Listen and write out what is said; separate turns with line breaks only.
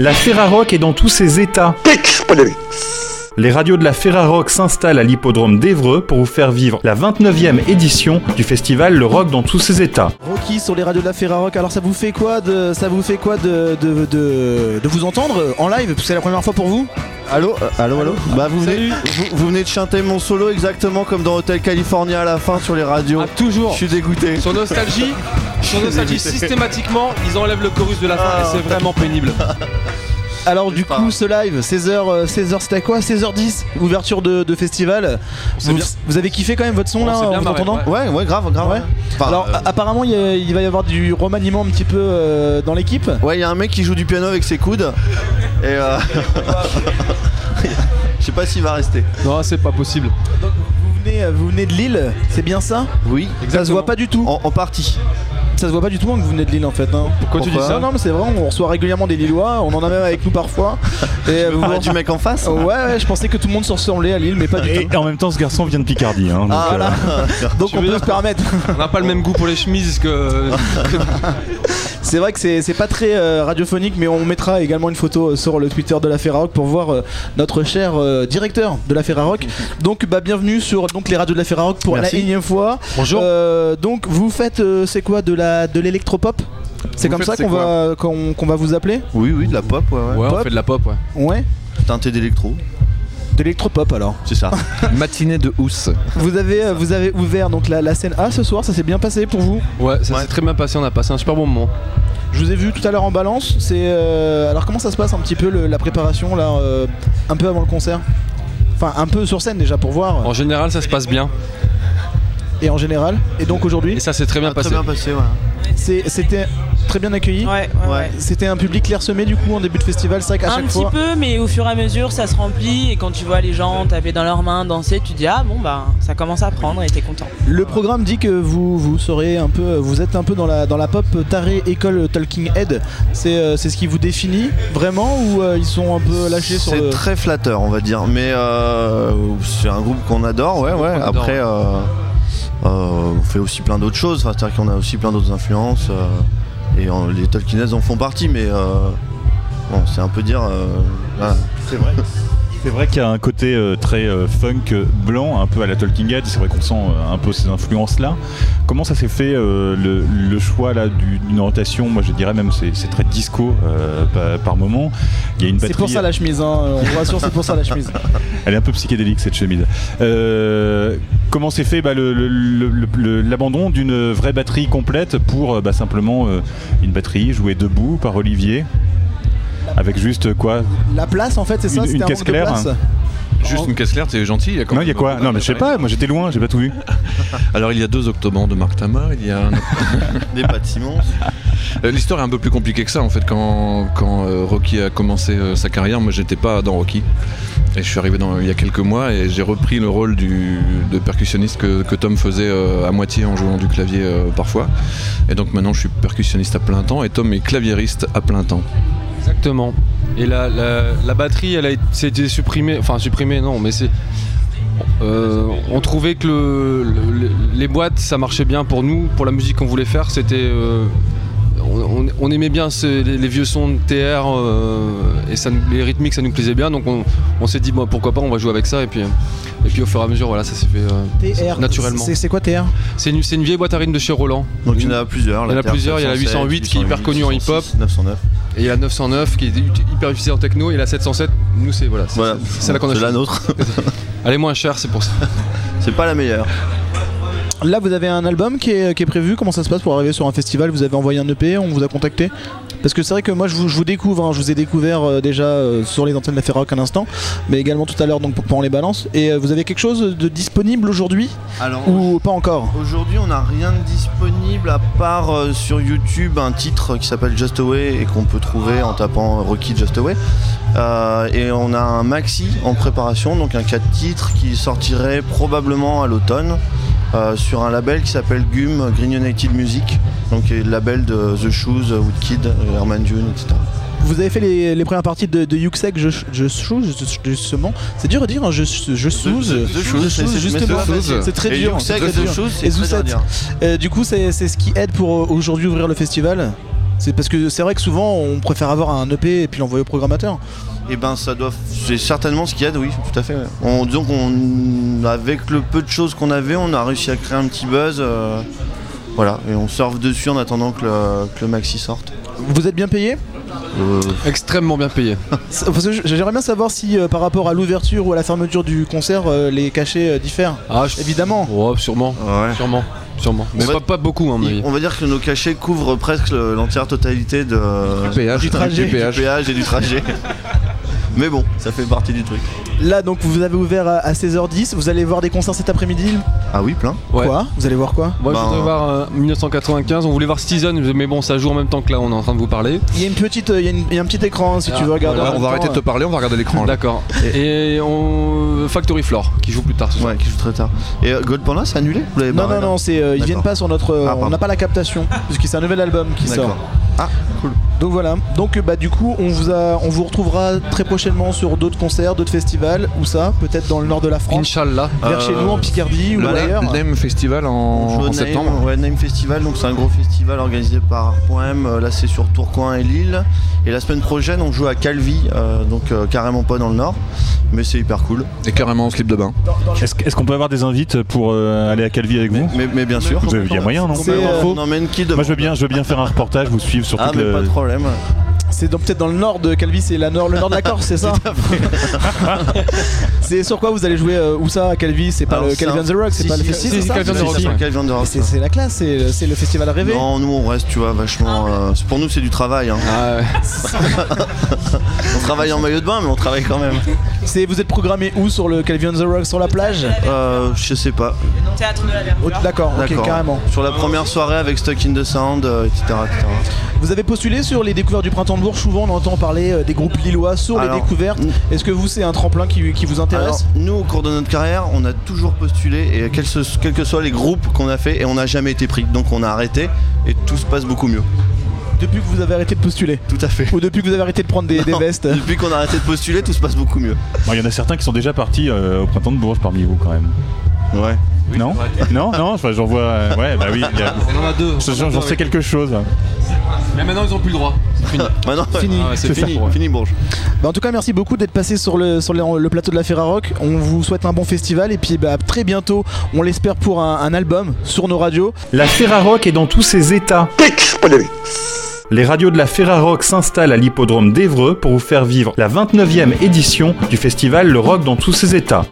La Ferrarock est dans tous ses états. Les radios de la Ferrarock s'installent à l'hippodrome d'Évreux pour vous faire vivre la 29e édition du festival Le Rock dans tous ses états.
Rocky sur les radios de la Ferrarock, alors ça vous fait quoi de vous entendre en live, parce que c'est la première fois pour vous?
Allô. Bah vous venez de chanter mon solo exactement comme dans Hotel California à la fin sur les radios.
Ah, toujours.
Je suis dégoûté.
Sur Nostalgie, systématiquement, ils enlèvent le chorus de la fin et c'est vraiment pénible.
Alors du coup ce live, 16h c'était quoi? 16h10, ouverture de festival. Vous avez kiffé quand même votre son là en vous entendant?
Ouais, grave. Ouais. Enfin,
alors apparemment il va y avoir du remaniement un petit peu dans l'équipe.
Ouais, il y a un mec qui joue du piano avec ses coudes. Et je sais pas s'il va rester.
Non, c'est pas possible.
Donc vous venez de Lille, c'est bien ça?
Oui, exactement.
Ça se voit pas du tout.
En partie.
Ça se voit pas du tout que vous venez de Lille en fait. Hein.
Pourquoi tu dis ça?
Non mais c'est vrai, on reçoit régulièrement des Lillois, on en a même avec nous parfois. Et
vous du mec en face?
Ouais, je pensais que tout le monde se ressemblait à Lille, mais pas du tout.
Et en même temps, ce garçon vient de Picardie. Hein,
donc on peut se permettre.
On n'a pas le même goût pour les chemises que.
C'est vrai que c'est pas très radiophonique, mais on mettra également une photo sur le Twitter de la Ferrarock pour voir notre cher directeur de la Ferrarock. Donc bienvenue sur les radios de la Ferrarock pour la énième fois.
Bonjour.
Donc vous faites c'est quoi de l'électropop? C'est comme ça qu'on va vous appeler?
Oui, de la pop, ouais.
Ouais, on fait de la pop, ouais.
Ouais.
Teinté d'électro.
D'électropop alors.
C'est ça.
Matinée de housse.
Vous avez ouvert donc la scène A ce soir, ça s'est bien passé pour vous?
Ouais, ça s'est très bien passé, on a passé un super bon moment.
Je vous ai vu tout à l'heure en balance, alors comment ça se passe un petit peu la préparation là, un peu avant le concert? Enfin un peu sur scène déjà pour voir.
En général ça se passe bien.
Et en général? Et donc aujourd'hui?
Et ça s'est très bien passé.
Très bien passé, ouais.
C'était très bien accueilli.
Ouais.
C'était un public clairsemé du coup en début de festival, c'est vrai qu'à chaque fois.
Un petit peu, mais au fur et à mesure ça se remplit et quand tu vois les gens taper dans leurs mains, danser, tu dis ah bon ça commence à prendre et t'es content.
Le programme dit que vous serez un peu, vous êtes un peu dans la pop tarée école Talking Head. C'est ce qui vous définit vraiment ou ils sont un peu lâchés sur
C'est très flatteur on va dire, mais c'est un groupe qu'on adore, ouais. Après. On fait aussi plein d'autres choses, c'est-à-dire qu'on a aussi plein d'autres influences et les Talking Heads en font partie, mais bon, c'est un peu dire. Voilà.
C'est vrai. C'est vrai qu'il y a un côté très funk blanc, un peu à la Talking Head. C'est vrai qu'on sent un peu ces influences-là. Comment ça s'est fait le choix là d'une orientation? Moi, je dirais même c'est très disco par moment. Il y a une batterie.
C'est pour ça la chemise. Hein. On vous rassure, c'est pour ça la chemise.
Elle est un peu psychédélique cette chemise. Comment s'est fait l'abandon d'une vraie batterie complète pour simplement une batterie jouée debout par Olivier? Avec juste quoi? La
place en fait, c'est ça?
Une caisse claire.
Juste une caisse claire, t'es gentil.
Non, il y a quoi? Non, mais je sais pas, moi j'étais loin, j'ai pas tout vu.
Alors il y a 2 octobans de Marc Tama, il y a
des Pat Simmons.
L'histoire est un peu plus compliquée que ça en fait. Quand Rocky a commencé sa carrière, moi j'étais pas dans Rocky. Et je suis arrivé il y a quelques mois et j'ai repris le rôle de percussionniste que Tom faisait à moitié en jouant du clavier parfois. Et donc maintenant je suis percussionniste à plein temps et Tom est claviériste à plein temps.
Exactement. Et la batterie, c'était supprimée. Enfin, supprimée, non, mais c'est. On trouvait que les boîtes, ça marchait bien pour nous, pour la musique qu'on voulait faire. C'était. On aimait bien les vieux sons de TR et les rythmiques, ça nous plaisait bien. Donc on s'est dit, pourquoi pas, on va jouer avec ça. Et puis au fur et à mesure, voilà, ça s'est fait naturellement.
C'est quoi TR?
C'est une vieille boîte à rythme de chez Roland.
Donc il y en a plusieurs.
Il y en a plusieurs. Il y a la 808 qui est hyper connue en hip-hop.
909.
Et il y a la 909 qui est hyper utilisée en techno. Et la 707, nous c'est là qu'on a.
C'est la nôtre.
Elle est moins chère, c'est pour ça.
C'est pas la meilleure.
Là vous avez un album qui est prévu, comment ça se passe pour arriver sur un festival? Vous avez envoyé un EP, on vous a contacté? Parce que c'est vrai que moi je vous découvre, hein, je vous ai découvert déjà sur les antennes de la Ferrarock un instant, mais également tout à l'heure donc pendant les balances. Et vous avez quelque chose de disponible aujourd'hui?
Alors,
ou pas encore?
Aujourd'hui on n'a rien de disponible à part sur YouTube un titre qui s'appelle Just Away et qu'on peut trouver en tapant Rocky Just Away. Et on a un maxi en préparation, donc un 4 titres qui sortirait probablement à l'automne. Sur un label qui s'appelle GUM, Green United Music, donc le label de The Shoes, Woodkid, Herman Dune, etc.
Vous avez fait les premières parties de Yuxek, justement. C'est dur à dire, hein, justement. C'est très dur.
Et Yuxek, The Shoes, c'est très dur à dire.
Du coup, c'est ce qui aide pour aujourd'hui ouvrir le festival. C'est parce que c'est vrai que souvent on préfère avoir un EP et puis l'envoyer au programmateur.
Et ben c'est certainement ce qu'il y a, oui, tout à fait. Ouais. Disons avec le peu de choses qu'on avait, on a réussi à créer un petit buzz. Voilà, et on surfe dessus en attendant que le maxi sorte.
Vous êtes bien payé ?
Extrêmement bien payé.
Parce que j'aimerais bien savoir si par rapport à l'ouverture ou à la fermeture du concert, les cachets diffèrent. Évidemment.
Ouais, sûrement.
Ouais.
Sûrement. Mais pas beaucoup, hein, mais...
On va dire que nos cachets couvrent presque l'entière totalité du
trajet.
Du péage et du trajet. Mais bon, ça fait partie du truc.
Là, donc, vous avez ouvert à 16h10. Vous allez voir des concerts cet après-midi ?
Ah oui, plein.
Ouais.
Quoi ? Vous allez voir quoi ?
Moi, je voudrais voir 1995. On voulait voir Citizen, mais bon, ça joue en même temps que là, on est en train de vous parler.
Il y a une petite, il y a un petit écran si tu veux regarder.
On va arrêter de te parler, on va regarder l'écran.
D'accord. Et Factory Floor, qui joue plus tard ce soir.
Ouais, qui joue très tard. Et Gold Panda, c'est annulé ? Vous l'avez barré, là ?
Non, ils viennent pas sur notre. On n'a pas la captation, puisque c'est un nouvel album qui sort.
Ah, cool.
Donc voilà. Donc du coup, on vous retrouvera très prochainement sur d'autres concerts, d'autres festivals. Où ça ? Peut-être dans le nord de la France.
Inch'Allah.
Vers chez nous en Picardie ou ailleurs.
Le NAME Festival en septembre.
Ouais, NAME Festival, donc c'est un gros festival organisé par Art.M. Là, c'est sur Tourcoing et Lille. Et la semaine prochaine, on joue à Calvi, donc carrément pas dans le nord, mais c'est hyper cool.
Et carrément en slip de bain.
Est-ce qu'on peut avoir des invites pour aller à Calvi avec vous ?
Mais bien sûr.
Il y a moyen, non ?
On emmène qui de...
Moi, je veux bien faire un reportage, vous suivre sur toute
mais pas de problème.
C'est peut-être dans le nord de Calvi, c'est le nord de la Corse, c'est ça ? C'est sur quoi vous allez jouer où ça à Calvi ? C'est pas le Calvi on the Rock, c'est pas le festival,
c'est
c'est ça ?
Calvi on the Rock.
C'est la classe, c'est le festival rêvé.
Non, nous on reste, tu vois, vachement. Pour nous, c'est du travail. Hein.
Ah ouais.
On travaille en maillot de bain, mais on travaille quand même.
Vous êtes programmé où sur le Calvi on the Rock ? Sur la plage ?
Je sais pas.
Théâtre de la Verdure.
D'accord, ok, carrément.
Sur la première soirée avec Stuck in the Sound, etc.
Vous avez postulé sur les découvertes du Printemps de Bourges. Souvent on entend parler des groupes lillois sur les découvertes. Est-ce que vous, c'est un tremplin qui vous intéresse ?
Nous, au cours de notre carrière, on a toujours postulé, et quels que soient les groupes qu'on a fait, et on n'a jamais été pris. Donc on a arrêté et tout se passe beaucoup mieux.
Depuis que vous avez arrêté de postuler ?
Tout à fait.
Ou depuis que vous avez arrêté de prendre des vestes ?
Depuis qu'on a arrêté de postuler, tout se passe beaucoup mieux.
Il y en a certains qui sont déjà partis au Printemps de Bourges parmi vous quand même.
Ouais.
Oui, non, j'en vois. Ouais, bah oui.
On en a deux.
J'en sais quelque chose.
Mais maintenant ils ont plus le droit. C'est fini.
Maintenant,
Fini.
C'est fini.
Fini Bourges.
En tout cas, merci beaucoup d'être passé sur le plateau de la Ferrarock. On vous souhaite un bon festival et puis très bientôt, on l'espère pour un album sur nos radios.
La Ferrarock est dans tous ses états. Les radios de la Ferrarock s'installent à l'hippodrome d'Évreux pour vous faire vivre la 29e édition du festival Le Rock dans tous ses états.